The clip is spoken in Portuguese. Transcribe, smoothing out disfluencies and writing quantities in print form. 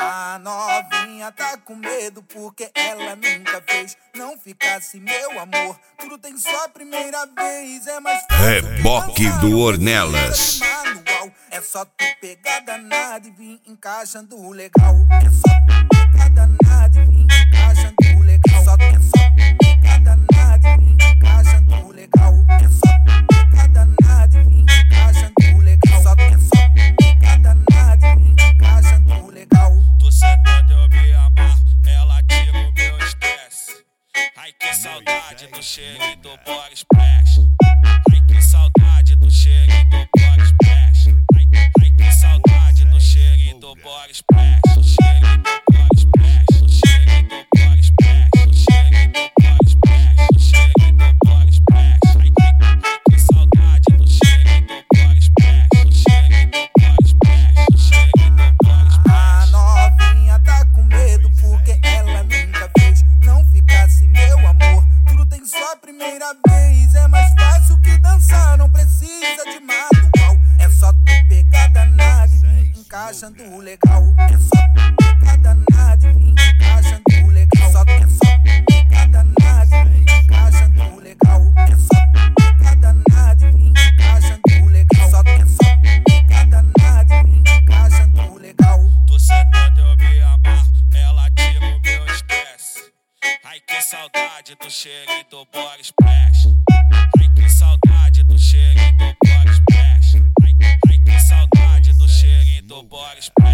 A novinha tá com medo porque ela nunca fez. Não ficasse meu amor, tudo tem só primeira vez. É mais fácil Reboque do Ornelas. É só tu pegar danado e vir encaixando legal. É só tu pegar danado e vir encaixando legal. É só tu pegar danado e vir encaixando legal. É só tu pegar danado e vir encaixando legal. É só tu pegar danado e vir encaixando legal. Tô sentado, eu me amarro, ela tira o meu estresse. Ai que saudade do cheirinho do Body Splash. Ai que saudade do cheirinho do Body Splash. Ai que saudade do cheirinho do Body Splash. O cheirinho do Body Splash. O cheirinho do Body Splash. O cheirinho do Body Splash. O cheirinho do Body Splash. Ai que saudade do cheirinho do Body Splash. O cheirinho do Body Splash. O cheirinho do Body Splash. A novinha tá com medo porque ela nunca fez. Não ficasse meu amor, tudo tem só primeira vez. É mais fácil que dançar, não precisa de manual. É só tu pegar danado e vir encaixando legal. É só tu pegar danado e vir encaixando legal. É só tu pegar danado e vir encaixando legal. É só tu pegar danado e vir encaixando legal. É só tu pegar danado e vir encaixando legal. Tô sentado, eu me amarro, ela tira o meu estresse. Ai que saudade do cheirinho do Body Splash. Ai que saudade do cheirinho do Body Splash. Ai que saudade do cheirinho do Body Splash.